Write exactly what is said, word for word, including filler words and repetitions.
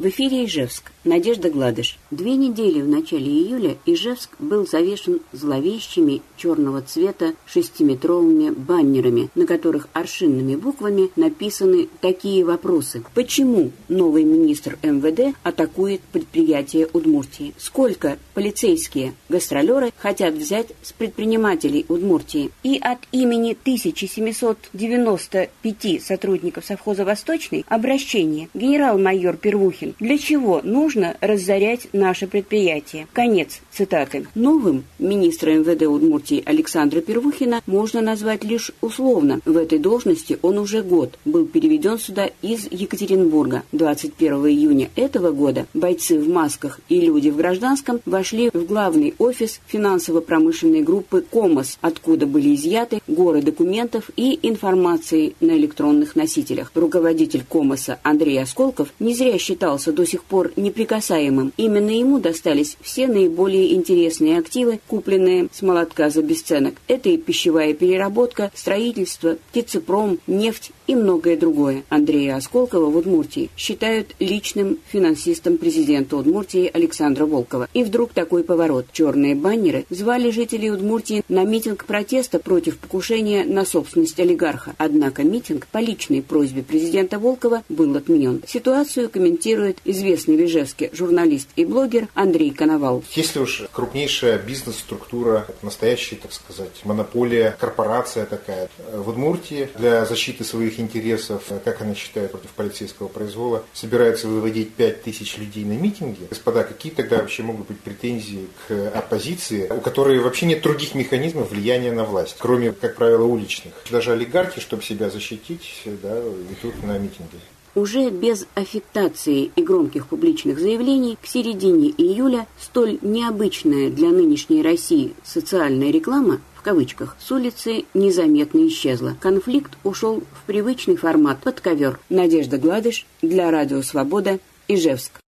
В эфире Ижевск. Надежда Гладыш. Две недели в начале июля Ижевск был завешен зловещими черного цвета шестиметровыми баннерами, на которых аршинными буквами написаны такие вопросы. Почему новый министр эм вэ дэ атакует предприятия Удмуртии? Сколько полицейские гастролеры хотят взять с предпринимателей Удмуртии? И от имени тысячи семисот девяноста пяти сотрудников совхоза «Восточный» обращение. Генерал-майор Первухин. Для чего нужно разорять наше предприятие? Конец цитаты. Новым министра эм вэ дэ Удмуртии Александра Первухина можно назвать лишь условно. В этой должности он уже год. Был переведен сюда из Екатеринбурга. двадцать первого июня этого года бойцы в масках и люди в гражданском вошли в главный офис финансово-промышленной группы «Комос», откуда были изъяты горы документов и информации на электронных носителях. Руководитель «Комоса» Андрей Осколков не зря считался до сих пор неприкасаемым. Именно ему достались все наиболее интересные активы, купленные с молотка за бесценок. Это и пищевая переработка, строительство, птицепром, нефть и многое другое. Андрея Осколкова в Удмуртии считают личным финансистом президента Удмуртии Александра Волкова. И вдруг такой поворот. Черные баннеры звали жителей Удмуртии на митинг протеста против покушения на собственность олигарха. Однако митинг по личной просьбе президента Волкова был отменен. Ситуацию комментирует известный в Ижевске журналист и блогер Андрей Коновал. Если уж крупнейшая бизнес-структура, настоящая, так сказать, монополия, корпорация такая в Удмуртии для защиты своих интересов, как она считает, против полицейского произвола, собирается выводить пять тысяч людей на митинги. Господа, какие тогда вообще могут быть претензии к оппозиции, у которой вообще нет других механизмов влияния на власть, кроме, как правило, уличных. Даже олигархи, чтобы себя защитить, да, идут на митинги. Уже без аффектации и громких публичных заявлений к середине июля столь необычная для нынешней России социальная реклама в кавычках с улицы незаметно исчезла. Конфликт ушел в привычный формат под ковер. Надежда Гладыш для Радио Свобода, Ижевск.